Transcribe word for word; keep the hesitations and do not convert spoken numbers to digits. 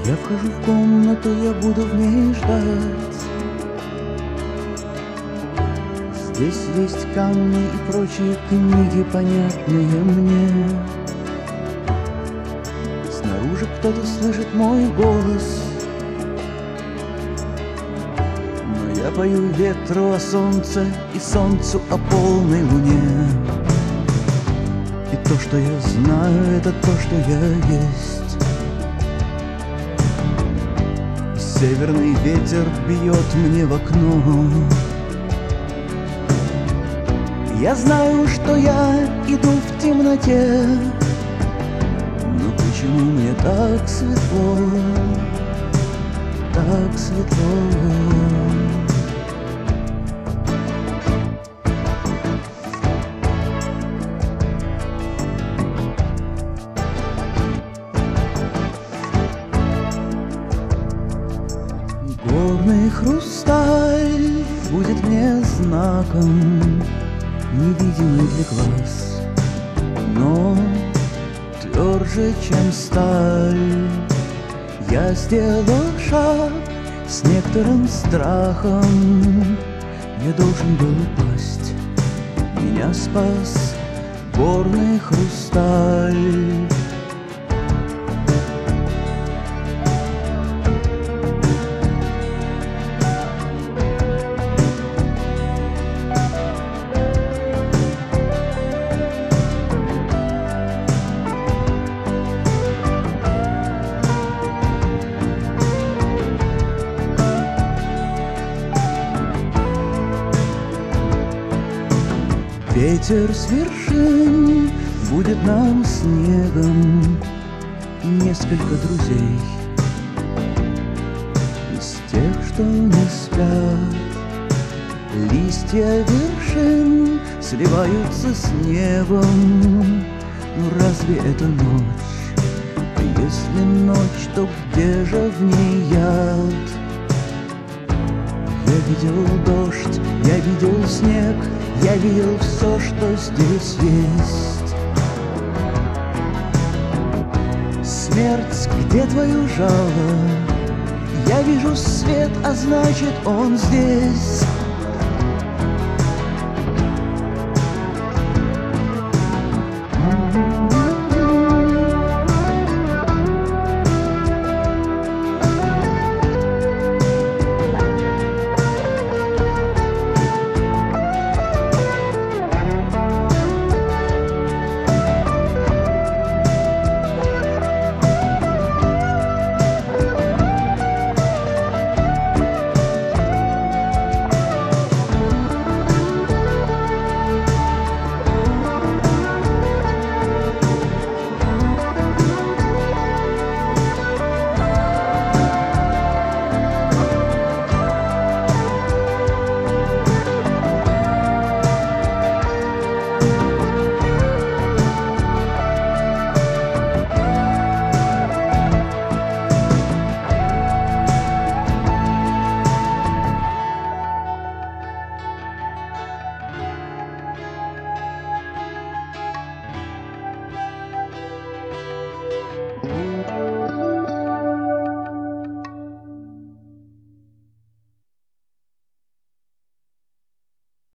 Я вхожу в комнату, я буду в ней ждать. Здесь есть камни и прочие книги, понятные мне. Снаружи кто-то слышит мой голос, но я пою ветру о солнце и солнцу о полной луне. И то, что я знаю, это то, что я есть. Северный ветер бьет мне в окно. Я знаю, что я иду в темноте, но почему мне так светло, так светло? Горный хрусталь будет мне знаком, невидимый для глаз, но тверже, чем сталь. Я сделал шаг с некоторым страхом. Я должен был упасть, меня спас горный хрусталь. Ветер с вершин будет нам снегом и несколько друзей из тех, что не спят. Листья вершин сливаются с небом. Ну разве это ночь? А если ночь, то где же в ней яд? Я видел дождь, я видел снег, я видел все, что здесь есть. Смерть, где твое жало? Я вижу свет, а значит он здесь.